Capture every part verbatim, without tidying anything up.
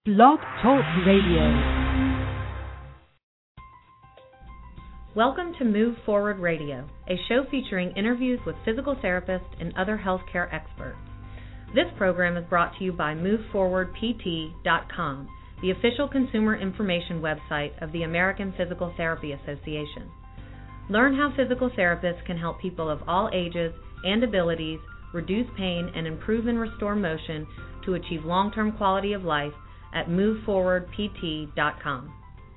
Blog Talk Radio. Welcome to Move Forward Radio, a show featuring interviews with physical therapists and other healthcare experts. This program is brought to you by move forward p t dot com, the official consumer information website of the American Physical Therapy Association. Learn how physical therapists can help people of all ages and abilities reduce pain and improve and restore motion to achieve long-term quality of life at move forward p t dot com.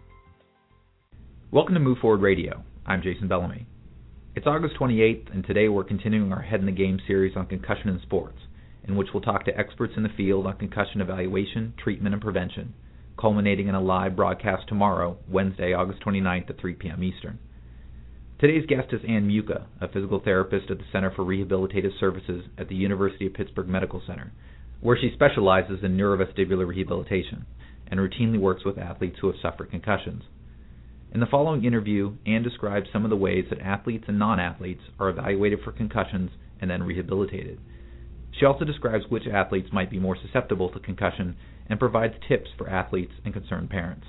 Welcome to Move Forward Radio. I'm Jason Bellamy. It's August twenty-eighth, and today we're continuing our Head in the Game series on concussion in sports, in which we'll talk to experts in the field on concussion evaluation, treatment, and prevention, culminating in a live broadcast tomorrow, Wednesday, August twenty-ninth at three p.m. Eastern. Today's guest is Ann Muka, a physical therapist at the Center for Rehabilitative Services at the University of Pittsburgh Medical Center, where she specializes in neurovestibular rehabilitation and routinely works with athletes who have suffered concussions. In the following interview, Ann describes some of the ways that athletes and non-athletes are evaluated for concussions and then rehabilitated. She also describes which athletes might be more susceptible to concussion and provides tips for athletes and concerned parents.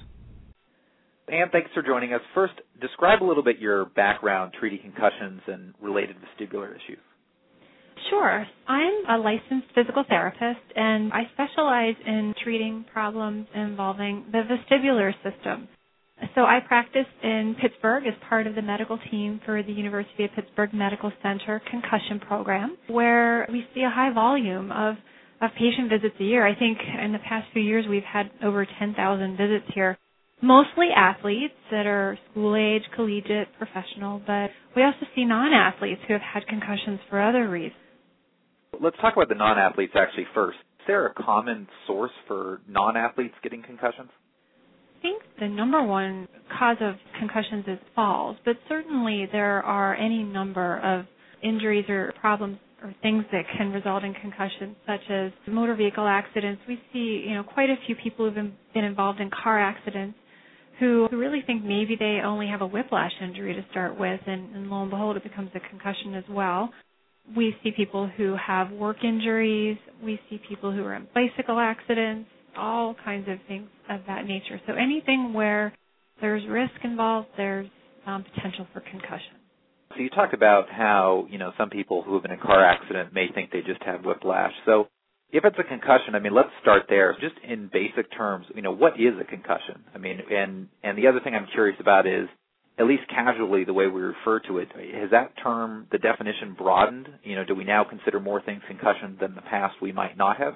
Ann, thanks for joining us. First, describe a little bit your background treating concussions and related vestibular issues. Sure. I'm a licensed physical therapist, and I specialize in treating problems involving the vestibular system. So I practice in Pittsburgh as part of the medical team for the University of Pittsburgh Medical Center concussion program, where we see a high volume of, of patient visits a year. I think in the past few years we've had over ten thousand visits here, mostly athletes that are school-age, collegiate, professional, but we also see non-athletes who have had concussions for other reasons. Let's talk about the non-athletes actually first. Is there a common source for non-athletes getting concussions? I think the number one cause of concussions is falls, but certainly there are any number of injuries or problems or things that can result in concussions, such as motor vehicle accidents. We see, you know, quite a few people who've been involved in car accidents who really think maybe they only have a whiplash injury to start with, and, and lo and behold, it becomes a concussion as well. We see people who have work injuries. We see people who are in bicycle accidents, all kinds of things of that nature. So anything where there's risk involved, there's um, potential for concussion. So you talked about how, you know, some people who have been in a car accident may think they just have whiplash. So if it's a concussion, I mean, let's start there. Just in basic terms, you know, what is a concussion? I mean, and, and the other thing I'm curious about is, at least casually, the way we refer to it, has that term, the definition, broadened? You know, do we now consider more things concussion than in the past we might not have?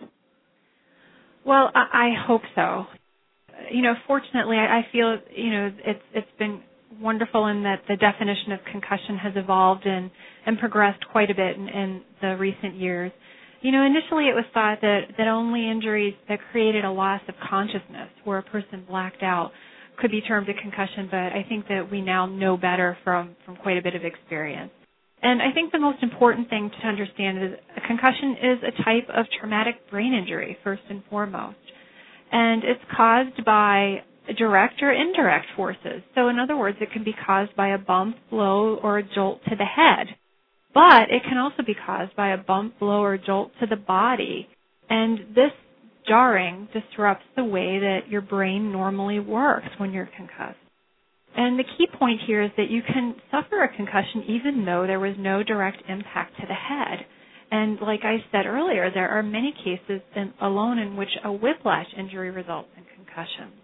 Well, I, I hope so. You know, fortunately, I, I feel, you know, it's it's been wonderful in that the definition of concussion has evolved and, and progressed quite a bit in, in the recent years. You know, initially it was thought that, that only injuries that created a loss of consciousness, where a person blacked out, could be termed a concussion, but I think that we now know better from, from quite a bit of experience. And I think the most important thing to understand is a concussion is a type of traumatic brain injury, first and foremost. And it's caused by direct or indirect forces. So in other words, it can be caused by a bump, blow, or a jolt to the head. But it can also be caused by a bump, blow, or jolt to the body. And this jarring disrupts the way that your brain normally works when you're concussed. And the key point here is that you can suffer a concussion even though there was no direct impact to the head. And like I said earlier, there are many cases in, alone in which a whiplash injury results in concussion.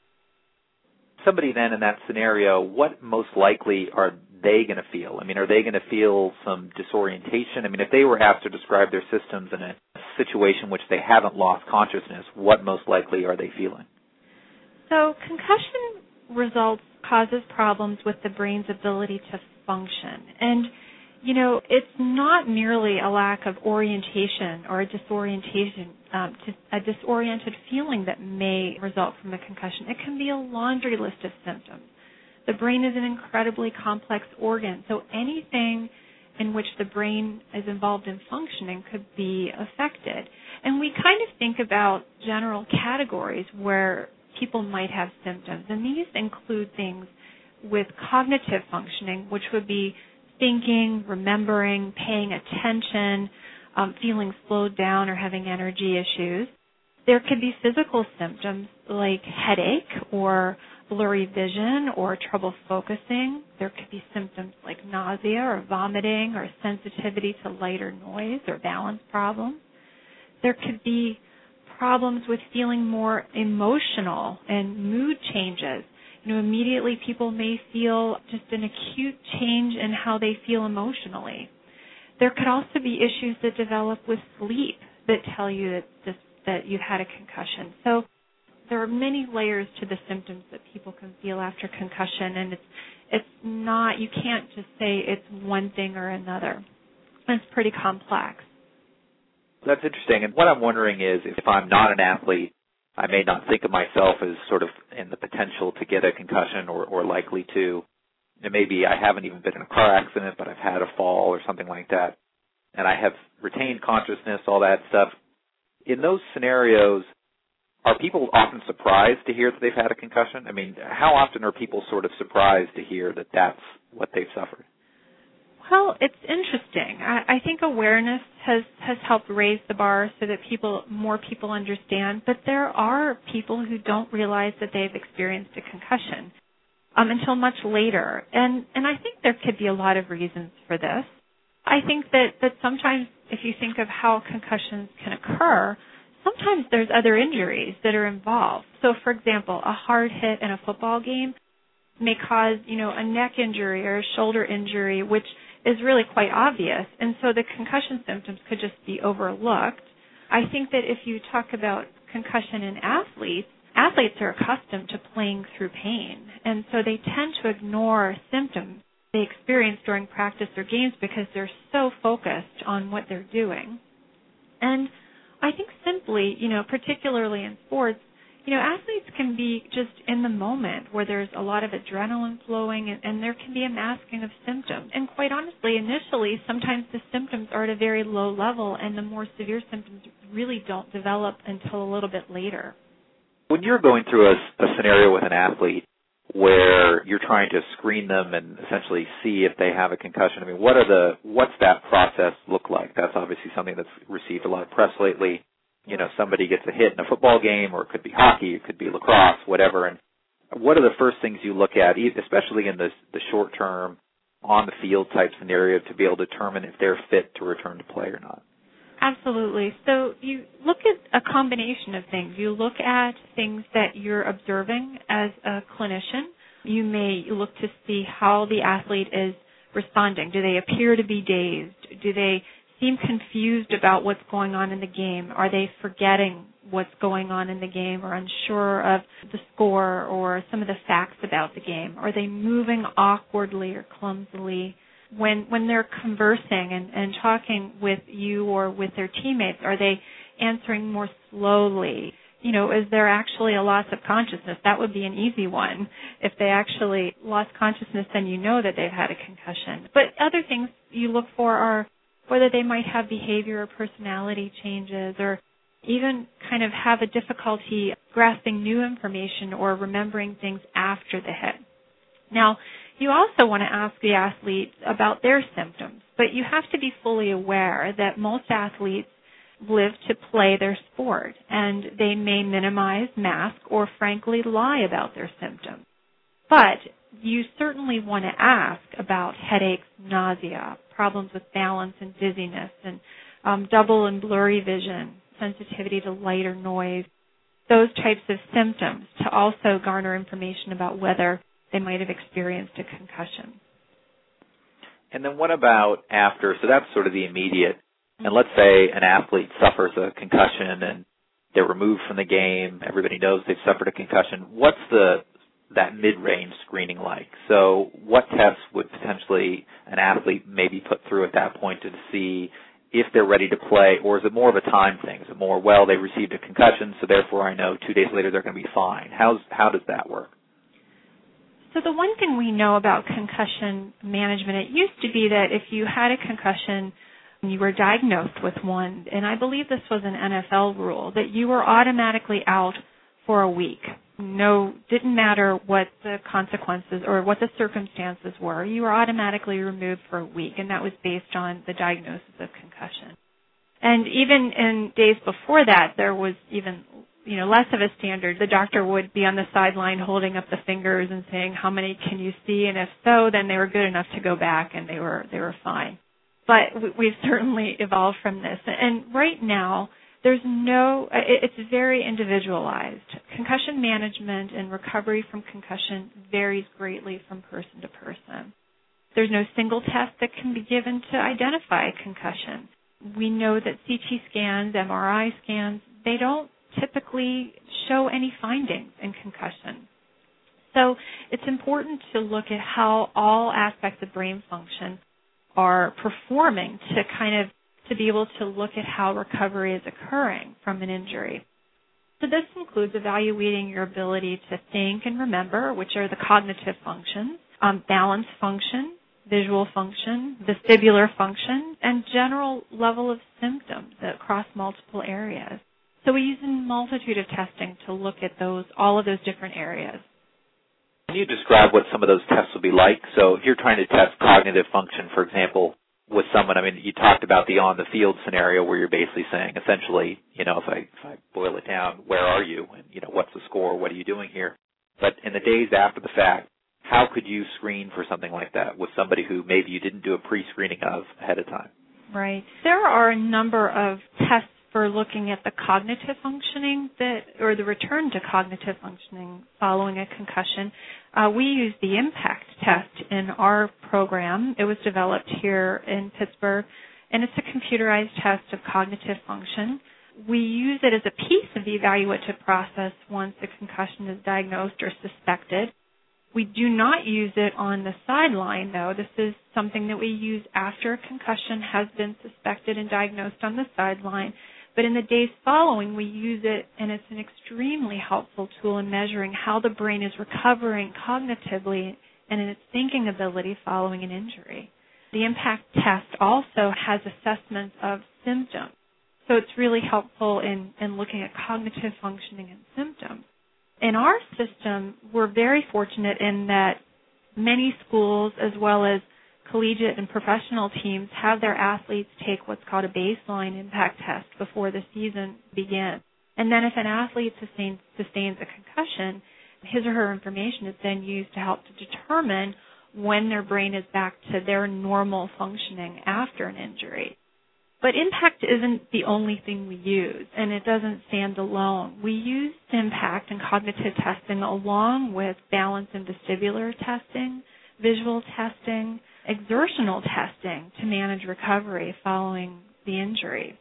Somebody then in that scenario, what most likely are they going to feel? I mean, are they going to feel some disorientation? I mean, if they were asked to describe their systems in a situation in which they haven't lost consciousness, what most likely are they feeling? So concussion results causes problems with the brain's ability to function. And, you know, it's not merely a lack of orientation or a disorientation, um, a disoriented feeling that may result from a concussion. It can be a laundry list of symptoms. The brain is an incredibly complex organ, so anything in which the brain is involved in functioning could be affected. And we kind of think about general categories where people might have symptoms, and these include things with cognitive functioning, which would be thinking, remembering, paying attention, um, feeling slowed down or having energy issues. There could be physical symptoms like headache or blurry vision or trouble focusing. There could be symptoms like nausea or vomiting or sensitivity to light or noise or balance problems. There could be problems with feeling more emotional and mood changes. You know, immediately people may feel just an acute change in how they feel emotionally. There could also be issues that develop with sleep that tell you that this, that you've had a concussion. So there are many layers to the symptoms that people can feel after concussion, and it's it's not, you can't just say it's one thing or another. It's pretty complex. That's interesting. And what I'm wondering is, if I'm not an athlete, I may not think of myself as sort of in the potential to get a concussion or, or likely to. And maybe I haven't even been in a car accident, but I've had a fall or something like that, and I have retained consciousness, all that stuff. In those scenarios, are people often surprised to hear that they've had a concussion? I mean, how often are people sort of surprised to hear that that's what they've suffered? Well, it's interesting. I, I think awareness has, has helped raise the bar so that people, more people understand, but there are people who don't realize that they've experienced a concussion um, until much later. And, and I think there could be a lot of reasons for this. I think that, that sometimes if you think of how concussions can occur, sometimes there's other injuries that are involved. So, for example, a hard hit in a football game may cause, you know, a neck injury or a shoulder injury, which is really quite obvious. And so the concussion symptoms could just be overlooked. I think that if you talk about concussion in athletes, athletes are accustomed to playing through pain. And so they tend to ignore symptoms they experience during practice or games because they're so focused on what they're doing. And I think simply, you know, particularly in sports, you know, athletes can be just in the moment where there's a lot of adrenaline flowing, and, and there can be a masking of symptoms. And quite honestly, initially, sometimes the symptoms are at a very low level, and the more severe symptoms really don't develop until a little bit later. When you're going through a, a scenario with an athlete where you're trying to screen them and essentially see if they have a concussion, I mean, what are the what's that process look like? That's obviously something that's received a lot of press lately. You know, somebody gets a hit in a football game, or it could be hockey, it could be lacrosse, whatever. And what are the first things you look at, especially in the, the short-term, on-the-field type scenario, to be able to determine if they're fit to return to play or not? Absolutely. So you look at a combination of things. You look at things that you're observing as a clinician. You may look to see how the athlete is responding. Do they appear to be dazed? Do they seem confused about what's going on in the game? Are they forgetting what's going on in the game or unsure of the score or some of the facts about the game? Are they moving awkwardly or clumsily? When when they're conversing and, and talking with you or with their teammates, are they answering more slowly? You know, is there actually a loss of consciousness? That would be an easy one. If they actually lost consciousness, then you know that they've had a concussion. But other things you look for are whether they might have behavior or personality changes, or even kind of have a difficulty grasping new information or remembering things after the hit. Now, you also want to ask the athlete about their symptoms, but you have to be fully aware that most athletes live to play their sport, and they may minimize, mask, or frankly lie about their symptoms. But you certainly want to ask about headaches, nausea, problems with balance and dizziness, and um, double and blurry vision, sensitivity to light or noise, those types of symptoms, to also garner information about whether they might have experienced a concussion. And then what about after? So that's sort of the immediate. And let's say an athlete suffers a concussion and they're removed from the game. Everybody knows they've suffered a concussion. What's the that mid-range screening like? So what tests would potentially an athlete maybe put through at that point to see if they're ready to play, or is it more of a time thing? Is it more, well, they received a concussion, so therefore I know two days later they're going to be fine? How's, how does that work? So the one thing we know about concussion management, it used to be that if you had a concussion, you were diagnosed with one, and I believe this was an N F L rule, that you were automatically out for a week. No, didn't matter what the consequences or what the circumstances were. You were automatically removed for a week, and that was based on the diagnosis of concussion. And even in days before that, there was even, you know, less of a standard. The doctor would be on the sideline holding up the fingers and saying, how many can you see? And if so, then they were good enough to go back and they were they were fine. But we've certainly evolved from this. And right now, there's no, it's very individualized. Concussion management and recovery from concussion varies greatly from person to person. There's no single test that can be given to identify concussion. We know that C T scans, M R I scans, they don't typically show any findings in concussion. So it's important to look at how all aspects of brain function are performing to kind of to be able to look at how recovery is occurring from an injury. So this includes evaluating your ability to think and remember, which are the cognitive functions, um, balance function, visual function, vestibular function, and general level of symptoms across multiple areas. So we use a multitude of testing to look at those, all of those different areas. Can you describe what some of those tests will be like? So if you're trying to test cognitive function, for example, with someone, I mean, you talked about the on-the-field scenario where you're basically saying, essentially, you know, if I, if I boil it down, where are you? And, you know, what's the score? What are you doing here? But in the days after the fact, how could you screen for something like that with somebody who maybe you didn't do a pre-screening of ahead of time? Right. There are a number of tests for looking at the cognitive functioning that, or the return to cognitive functioning following a concussion. Uh, we use the IMPACT test in our program. It was developed here in Pittsburgh, and it's a computerized test of cognitive function. We use it as a piece of the evaluative process once a concussion is diagnosed or suspected. We do not use it on the sideline, though. This is something that we use after a concussion has been suspected and diagnosed on the sideline. But in the days following, we use it, and it's an extremely helpful tool in measuring how the brain is recovering cognitively and in its thinking ability following an injury. The IMPACT test also has assessments of symptoms. So it's really helpful in, in looking at cognitive functioning and symptoms. In our system, we're very fortunate in that many schools, as well as collegiate and professional teams, have their athletes take what's called a baseline impact test before the season begins. And then if an athlete sustains, sustains a concussion, his or her information is then used to help to determine when their brain is back to their normal functioning after an injury. But IMPACT isn't the only thing we use, and it doesn't stand alone. We use IMPACT and cognitive testing along with balance and vestibular testing, visual testing, exertional testing to manage recovery following the injury.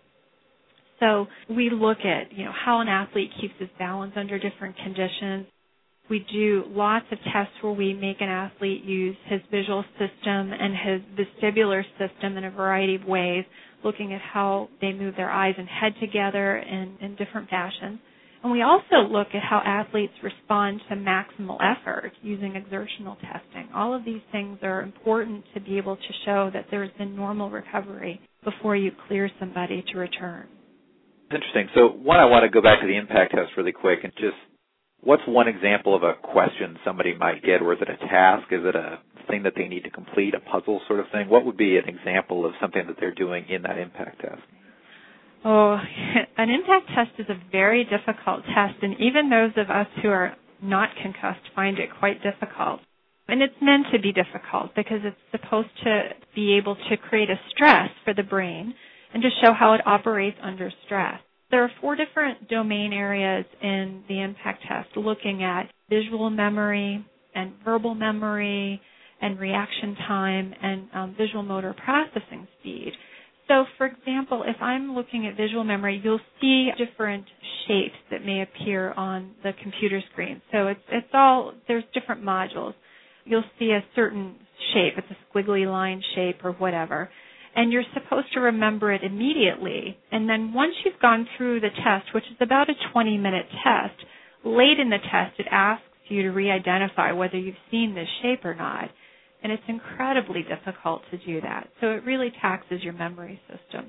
So we look at, you know, how an athlete keeps his balance under different conditions. We do lots of tests where we make an athlete use his visual system and his vestibular system in a variety of ways, looking at how they move their eyes and head together in, in different fashions. And we also look at how athletes respond to maximal effort using exertional testing. All of these things are important to be able to show that there's been normal recovery before you clear somebody to return. Interesting. So one, I want to go back to the IMPACT test really quick and just, what's one example of a question somebody might get, or is it a task? Is it a thing that they need to complete, a puzzle sort of thing? What would be an example of something that they're doing in that IMPACT test? Oh, an IMPACT test is a very difficult test, and even those of us who are not concussed find it quite difficult. And it's meant to be difficult because it's supposed to be able to create a stress for the brain and to show how it operates under stress. There are four different domain areas in the IMPACT test, looking at visual memory and verbal memory and reaction time and um, visual motor processing speed. So, for example, if I'm looking at visual memory, you'll see different shapes that may appear on the computer screen. So it's it's all, there's different modules. You'll see a certain shape, it's a squiggly line shape or whatever, and you're supposed to remember it immediately. And then once you've gone through the test, which is about a twenty-minute test, late in the test it asks you to re-identify whether you've seen this shape or not. And it's incredibly difficult to do that. So it really taxes your memory system.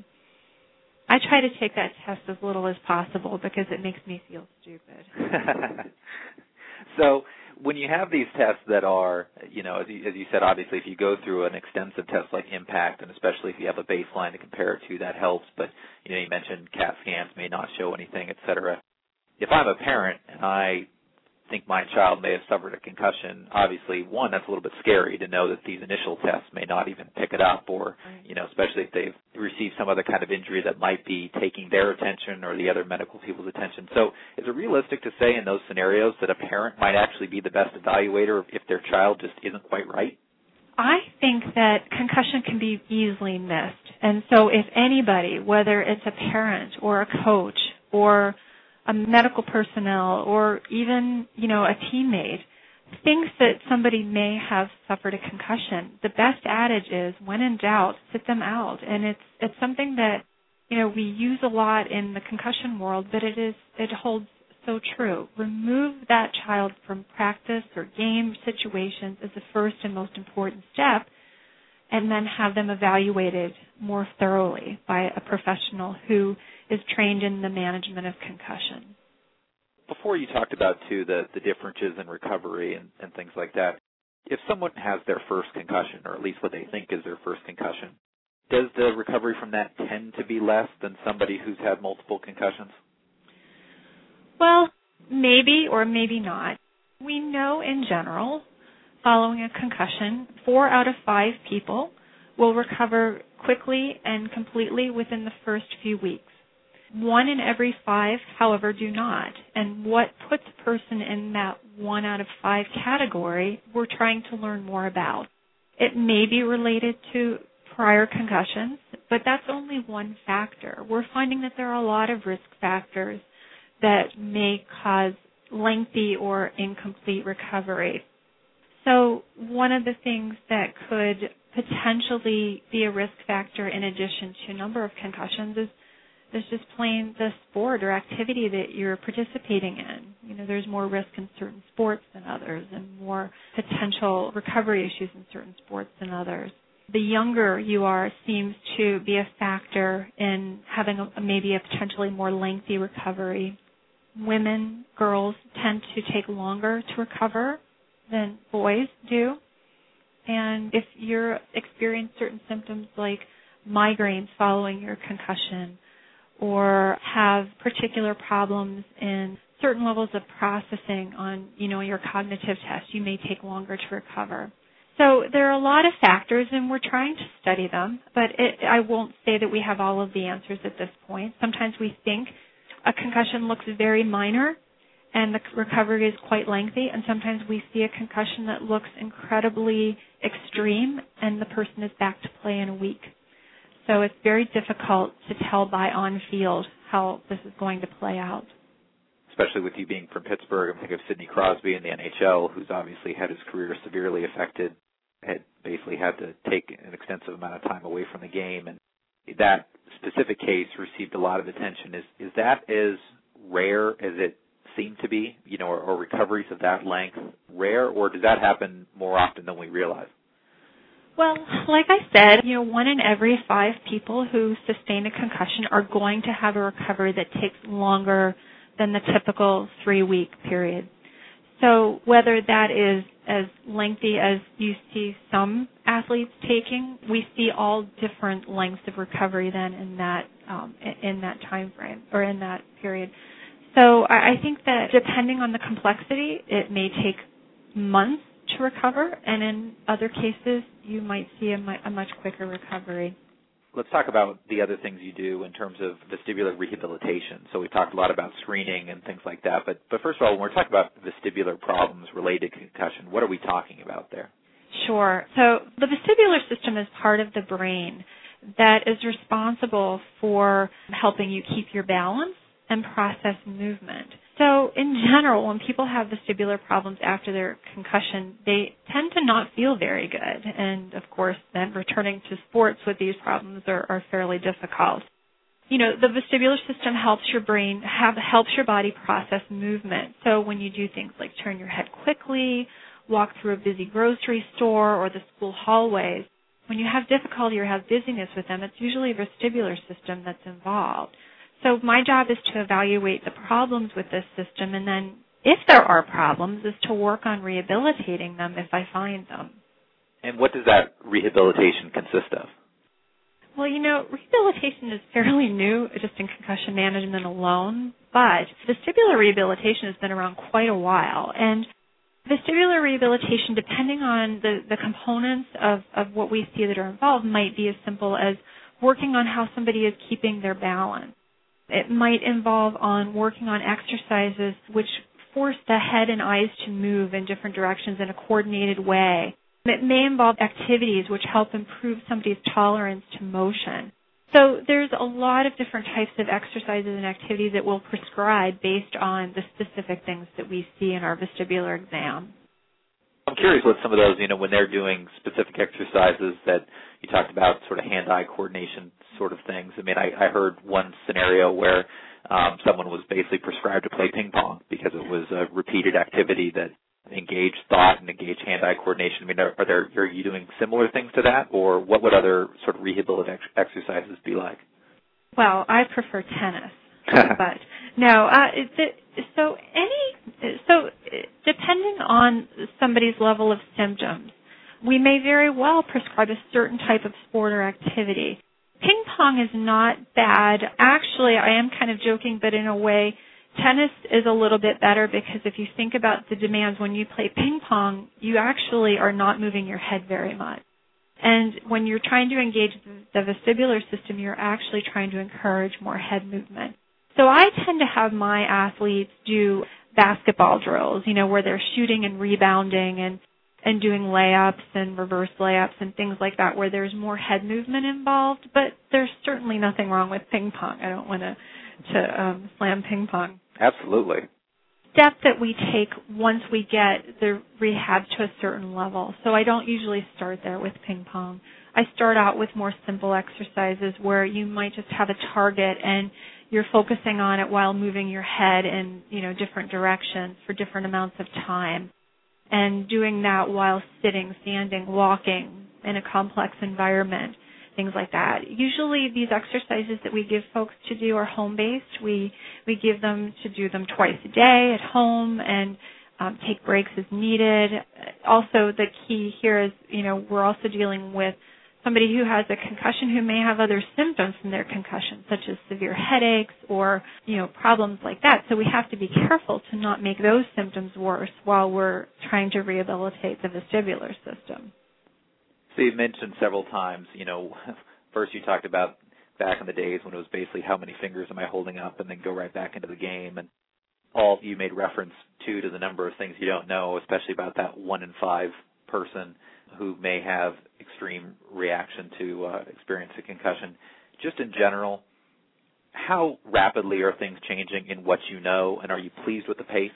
I try to take that test as little as possible because it makes me feel stupid. So when you have these tests that are, you know, as you, as you said, obviously if you go through an extensive test like IMPACT, and especially if you have a baseline to compare it to, that helps. But, you know, you mentioned CAT scans may not show anything, et cetera. If I'm a parent and I think my child may have suffered a concussion, obviously, one, that's a little bit scary to know that these initial tests may not even pick it up, or, you know, especially if they've received some other kind of injury that might be taking their attention or the other medical people's attention. So is it realistic to say in those scenarios that a parent might actually be the best evaluator if their child just isn't quite right? I think that concussion can be easily missed. And so if anybody, whether it's a parent or a coach or a medical personnel or even, you know, a teammate, thinks that somebody may have suffered a concussion, the best adage is, when in doubt, sit them out. And it's it's something that, you know, we use a lot in the concussion world, but it is it holds so true. Remove that child from practice or game situations as the first and most important step, and then have them evaluated more thoroughly by a professional who is trained in the management of concussion. Before you talked about, too, the, the differences in recovery and, and things like that, if someone has their first concussion, or at least what they think is their first concussion, does the recovery from that tend to be less than somebody who's had multiple concussions? Well, maybe or maybe not. We know in general, following a concussion, four out of five people will recover quickly and completely within the first few weeks. One in every five, however, do not. And what puts a person in that one out of five category, we're trying to learn more about. It may be related to prior concussions, but that's only one factor. We're finding that there are a lot of risk factors that may cause lengthy or incomplete recovery. So one of the things that could potentially be a risk factor in addition to a number of concussions is is just plain the sport or activity that you're participating in. You know, there's more risk in certain sports than others and more potential recovery issues in certain sports than others. The younger you are seems to be a factor in having a, maybe a potentially more lengthy recovery. Women, girls tend to take longer to recover than boys do. And if you're experiencing certain symptoms like migraines following your concussion, or have particular problems in certain levels of processing on, you know, your cognitive test, you may take longer to recover. So there are a lot of factors, and we're trying to study them, but it, I won't say that we have all of the answers at this point. Sometimes we think a concussion looks very minor, and the recovery is quite lengthy, and sometimes we see a concussion that looks incredibly extreme, and the person is back to play in a week. So it's very difficult to tell by on-field how this is going to play out. Especially with you being from Pittsburgh, I think of Sidney Crosby in the N H L, who's obviously had his career severely affected, had basically had to take an extensive amount of time away from the game. And that specific case received a lot of attention. Is is that as rare as it seemed to be, you know, or, or recoveries of that length rare, or does that happen more often than we realize? Well, like I said, you know, one in every five people who sustain a concussion are going to have a recovery that takes longer than the typical three-week period. So whether that is as lengthy as you see some athletes taking, we see all different lengths of recovery then in that um, in that time frame or in that period. So I think that depending on the complexity, it may take months to recover, and in other cases, you might see a, mu- a much quicker recovery. Let's talk about the other things you do in terms of vestibular rehabilitation. So we talked a lot about screening and things like that, but, but first of all, when we're talking about vestibular problems related to concussion, what are we talking about there? Sure. So the vestibular system is part of the brain that is responsible for helping you keep your balance and process movement. So in general, when people have vestibular problems after their concussion, they tend to not feel very good. And, of course, then returning to sports with these problems are, are fairly difficult. You know, the vestibular system helps your brain, have, helps your body process movement. So when you do things like turn your head quickly, walk through a busy grocery store or the school hallways, when you have difficulty or have dizziness with them, it's usually a vestibular system that's involved. So my job is to evaluate the problems with this system, and then if there are problems, is to work on rehabilitating them if I find them. And what does that rehabilitation consist of? Well, you know, rehabilitation is fairly new just in concussion management alone, but vestibular rehabilitation has been around quite a while. And vestibular rehabilitation, depending on the, the components of, of what we see that are involved, might be as simple as working on how somebody is keeping their balance. It might involve on working on exercises which force the head and eyes to move in different directions in a coordinated way. It may involve activities which help improve somebody's tolerance to motion. So there's a lot of different types of exercises and activities that we'll prescribe based on the specific things that we see in our vestibular exam. I'm curious what some of those, you know, when they're doing specific exercises that you talked about, sort of hand-eye coordination sort of things. I mean, I, I heard one scenario where um, someone was basically prescribed to play ping pong because it was a repeated activity that engage thought and engage hand-eye coordination. I mean, are, are there are you doing similar things to that, or what would other sort of rehabilitative ex- exercises be like? Well, I prefer tennis, but no. Uh, it, so any so depending on somebody's level of symptoms, we may very well prescribe a certain type of sport or activity. Ping pong is not bad. Actually, I am kind of joking, but in a way, tennis is a little bit better because if you think about the demands when you play ping pong, you actually are not moving your head very much. And when you're trying to engage the vestibular system, you're actually trying to encourage more head movement. So I tend to have my athletes do basketball drills, you know, where they're shooting and rebounding and, and doing layups and reverse layups and things like that where there's more head movement involved. But there's certainly nothing wrong with ping pong. I don't want to, to um, slam ping pong. Absolutely. Step that we take once we get the rehab to a certain level. So I don't usually start there with ping pong. I start out with more simple exercises where you might just have a target and you're focusing on it while moving your head in, you know, different directions for different amounts of time. And doing that while sitting, standing, walking in a complex environment. Things like that. Usually these exercises that we give folks to do are home-based. We we give them to do them twice a day at home and um, take breaks as needed. Also, the key here is, you know, we're also dealing with somebody who has a concussion who may have other symptoms from their concussion, such as severe headaches or, you know, problems like that. So we have to be careful to not make those symptoms worse while we're trying to rehabilitate the vestibular system. So you mentioned several times, you know, first you talked about back in the days when it was basically how many fingers am I holding up and then go right back into the game. And all you made reference to to the number of things you don't know, especially about that one in five person who may have extreme reaction to uh, experience a concussion. Just in general, how rapidly are things changing in what you know, and are you pleased with the pace?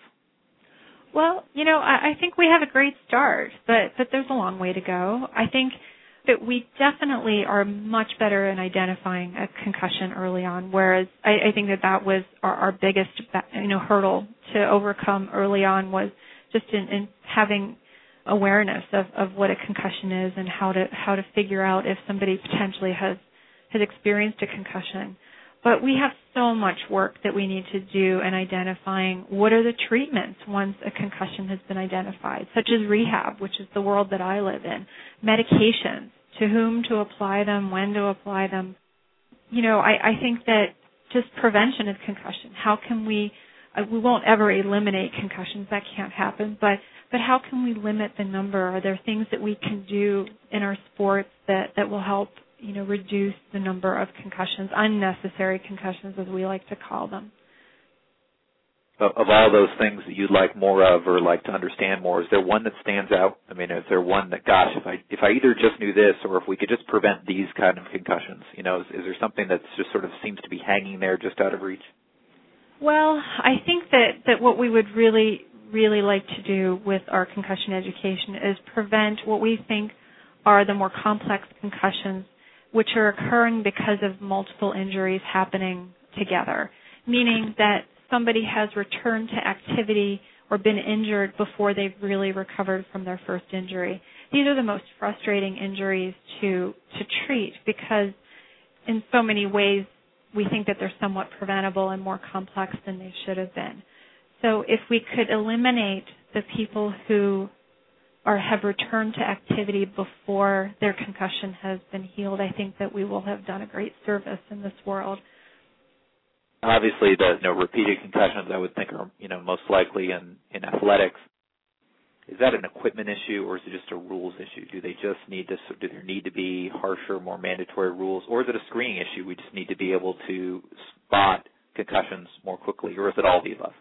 Well, you know, I, I think we have a great start, but, but there's a long way to go. I think that we definitely are much better in identifying a concussion early on, whereas I, I think that that was our, our biggest, you know, hurdle to overcome early on was just in, in having awareness of, of what a concussion is and how to how to figure out if somebody potentially has has experienced a concussion. But we have so much work that we need to do in identifying what are the treatments once a concussion has been identified, such as rehab, which is the world that I live in, medications, to whom to apply them, when to apply them. You know, I, I think that just prevention of concussion, how can we, uh, we won't ever eliminate concussions, that can't happen, but, but how can we limit the number? Are there things that we can do in our sports that, that will help, you know, reduce the number of concussions, unnecessary concussions as we like to call them? Of all those things that you'd like more of or like to understand more, is there one that stands out? I mean, is there one that, gosh, if I if I either just knew this or if we could just prevent these kind of concussions, you know, is, is there something that just sort of seems to be hanging there just out of reach? Well, I think that, that what we would really, really like to do with our concussion education is prevent what we think are the more complex concussions, which are occurring because of multiple injuries happening together, meaning that somebody has returned to activity or been injured before they've really recovered from their first injury. These are the most frustrating injuries to to treat because in so many ways we think that they're somewhat preventable and more complex than they should have been. So if we could eliminate the people who or have returned to activity before their concussion has been healed, I think that we will have done a great service in this world. Obviously, the you know, repeated concussions I would think are you know most likely in, in athletics. Is that an equipment issue, or is it just a rules issue? Do they just need to? Do there need to be harsher, more mandatory rules, or is it a screening issue? We just need to be able to spot concussions more quickly, or is it all the above?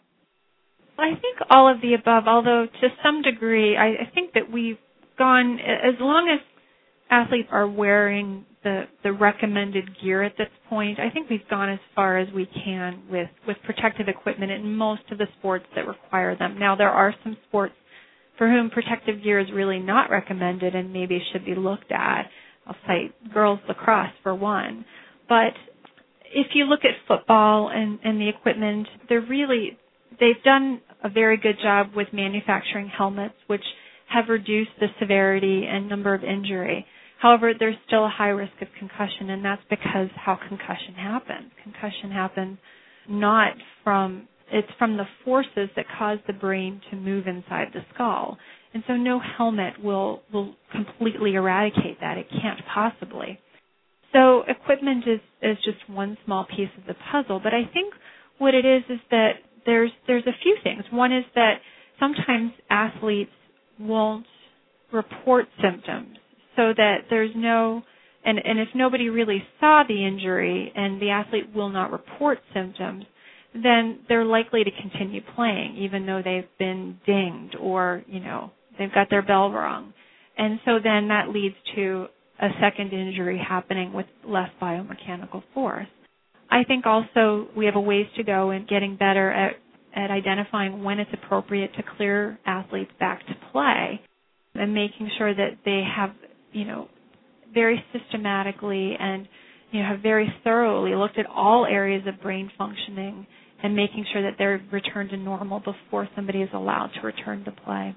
I think all of the above, although to some degree, I, I think that we've gone, as long as athletes are wearing the, the recommended gear at this point, I think we've gone as far as we can with, with protective equipment in most of the sports that require them. Now, there are some sports for whom protective gear is really not recommended and maybe should be looked at. I'll cite girls lacrosse for one. But if you look at football and, and the equipment, they're really, they've done a very good job with manufacturing helmets, which have reduced the severity and number of injury. However, there's still a high risk of concussion, and that's because how concussion happens. Concussion happens not from, it's from the forces that cause the brain to move inside the skull. And so no helmet will, will completely eradicate that. It can't possibly. So equipment is, is just one small piece of the puzzle, but I think what it is is that There's there's a few things. One is that sometimes athletes won't report symptoms so that there's no, and, and if nobody really saw the injury and the athlete will not report symptoms, then they're likely to continue playing even though they've been dinged or, you know, they've got their bell rung. And so then that leads to a second injury happening with less biomechanical force. I think also we have a ways to go in getting better at, at identifying when it's appropriate to clear athletes back to play and making sure that they have, you know, very systematically and, you know, have very thoroughly looked at all areas of brain functioning and making sure that they're returned to normal before somebody is allowed to return to play.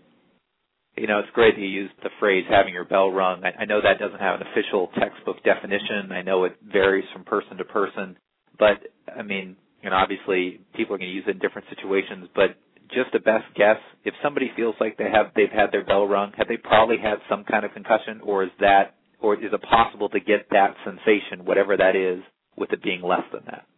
You know, it's great that you used the phrase having your bell rung. I, I know that doesn't have an official textbook definition. I know it varies from person to person. But, I mean, you know, obviously people are going to use it in different situations. But just a best guess, if somebody feels like they have, they've had their bell rung, have they probably had some kind of concussion? Or is that, or is it possible to get that sensation, whatever that is, with it being less than that?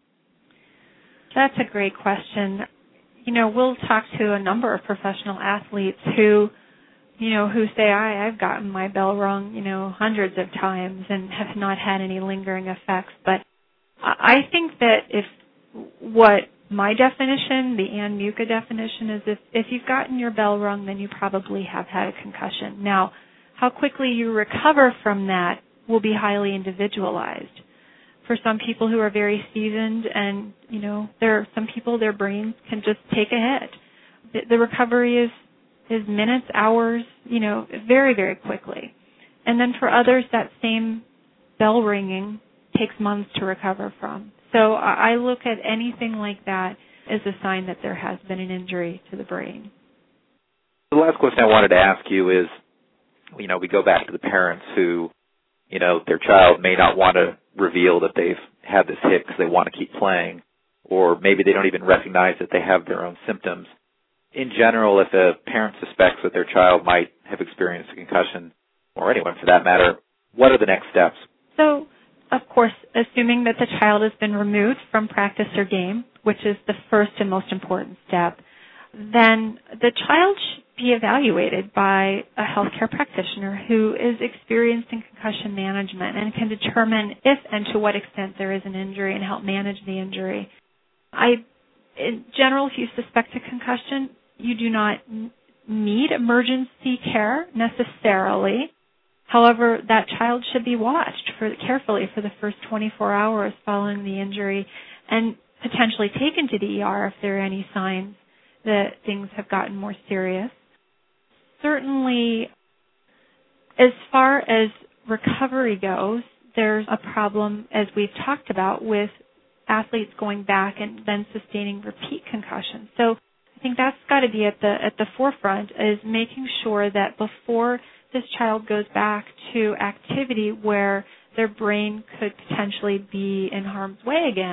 That's a great question. You know, we'll talk to a number of professional athletes who you know, who say, I, I've gotten my bell rung, you know, hundreds of times and have not had any lingering effects. But I think that if what my definition, the Ann Muka definition, is if, if you've gotten your bell rung, then you probably have had a concussion. Now, how quickly you recover from that will be highly individualized. For some people who are very seasoned and, you know, there are some people, their brains can just take a hit. The, the recovery is is minutes, hours, you know, very, very quickly. And then for others, that same bell ringing takes months to recover from. So I look at anything like that as a sign that there has been an injury to the brain. The last question I wanted to ask you is, you know, we go back to the parents who, you know, their child may not want to reveal that they've had this hit because they want to keep playing, or maybe they don't even recognize that they have their own symptoms. In general, if a parent suspects that their child might have experienced a concussion, or anyone for that matter, what are the next steps? So, of course, assuming that the child has been removed from practice or game, which is the first and most important step, then the child should be evaluated by a healthcare practitioner who is experienced in concussion management and can determine if and to what extent there is an injury and help manage the injury. I, in general, if you suspect a concussion, you do not need emergency care necessarily. However, that child should be watched for, carefully for the first twenty-four hours following the injury and potentially taken to the E R if there are any signs that things have gotten more serious. Certainly, as far as recovery goes, there's a problem, as we've talked about, with athletes going back and then sustaining repeat concussions. So I think that's got to be at the at the forefront, is making sure that before this child goes back to activity where their brain could potentially be in harm's way again,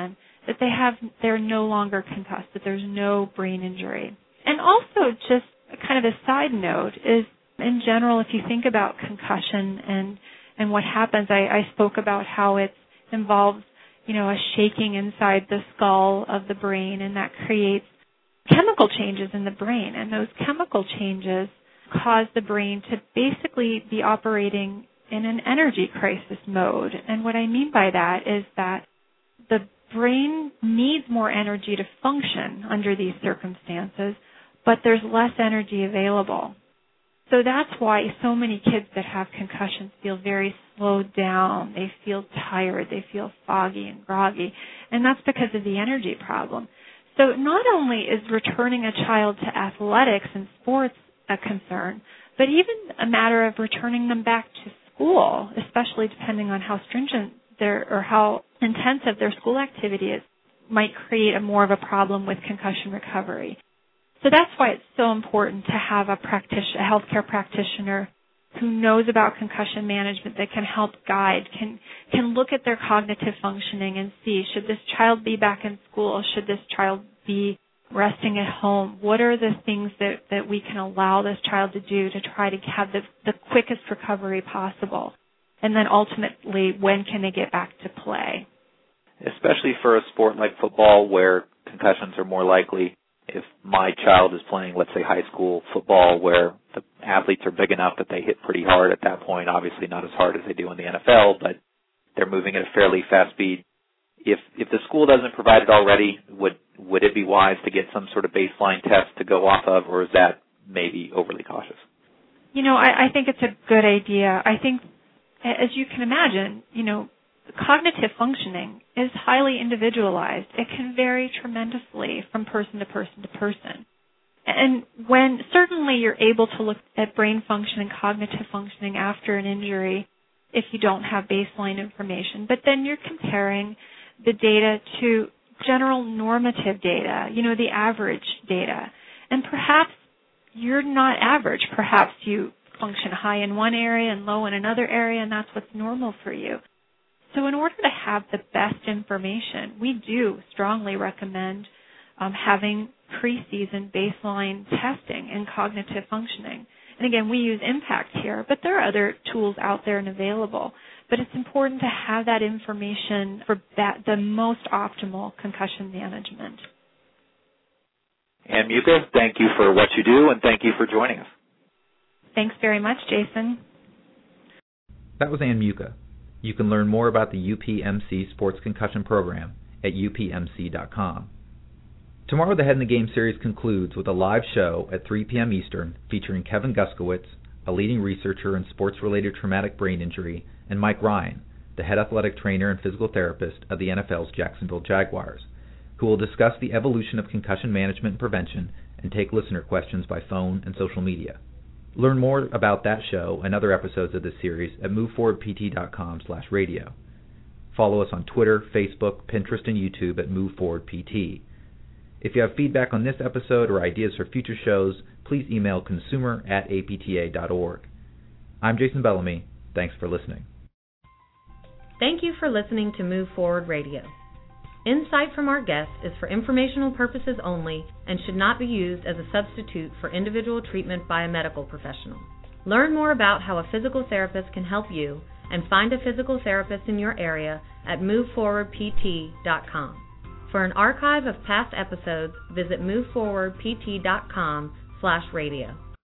that they have, they're no longer concussed, that there's no brain injury. And also, just kind of a side note is, in general, if you think about concussion and and what happens, I, I spoke about how it involves, you know, a shaking inside the skull of the brain, and that creates chemical changes in the brain, and those chemical changes cause the brain to basically be operating in an energy crisis mode. And what I mean by that is that the brain needs more energy to function under these circumstances, but there's less energy available. So that's why so many kids that have concussions feel very slowed down. They feel tired. They feel foggy and groggy. And that's because of the energy problem. So not only is returning a child to athletics and sports a concern, but even a matter of returning them back to school, especially depending on how stringent their or how intensive their school activity is, might create a more of a problem with concussion recovery. So that's why it's so important to have a practitioner, a healthcare practitioner who knows about concussion management, that can help guide, can can look at their cognitive functioning and see, should this child be back in school? Should this child be resting at home? What are the things that, that we can allow this child to do to try to have the, the quickest recovery possible? And then ultimately, when can they get back to play? Especially for a sport like football where concussions are more likely. If my child is playing, let's say, high school football where the athletes are big enough that they hit pretty hard at that point, obviously not as hard as they do in the N F L, but they're moving at a fairly fast speed. If if the school doesn't provide it already, would would it be wise to get some sort of baseline test to go off of, or is that maybe overly cautious? You know, I, I think it's a good idea. I think, as you can imagine, you know, cognitive functioning is highly individualized. It can vary tremendously from person to person to person. And when certainly you're able to look at brain function and cognitive functioning after an injury if you don't have baseline information, but then you're comparing the data to general normative data, you know, the average data. And perhaps you're not average. Perhaps you function high in one area and low in another area, and that's what's normal for you. So in order to have the best information, we do strongly recommend um, having preseason baseline testing in cognitive functioning. And again, we use IMPACT here, but there are other tools out there and available. But it's important to have that information for that, the most optimal concussion management. Ann Mucha, thank you for what you do, and thank you for joining us. Thanks very much, Jason. That was Ann Mucha. You can learn more about the U P M C Sports Concussion Program at U P M C dot com. Tomorrow, the Head in the Game series concludes with a live show at three p.m. Eastern featuring Kevin Guskowitz, a leading researcher in sports-related traumatic brain injury, and Mike Ryan, the head athletic trainer and physical therapist of the N F L's Jacksonville Jaguars, who will discuss the evolution of concussion management and prevention and take listener questions by phone and social media. Learn more about that show and other episodes of this series at move forward p t dot com slash radio. Follow us on Twitter, Facebook, Pinterest, and YouTube at move forward p t. If you have feedback on this episode or ideas for future shows, please email consumer at a p t a dot org. I'm Jason Bellamy. Thanks for listening. Thank you for listening to Move Forward Radio. Insight from our guests is for informational purposes only and should not be used as a substitute for individual treatment by a medical professional. Learn more about how a physical therapist can help you and find a physical therapist in your area at move forward p t dot com. For an archive of past episodes, visit move forward p t dot com slash radio.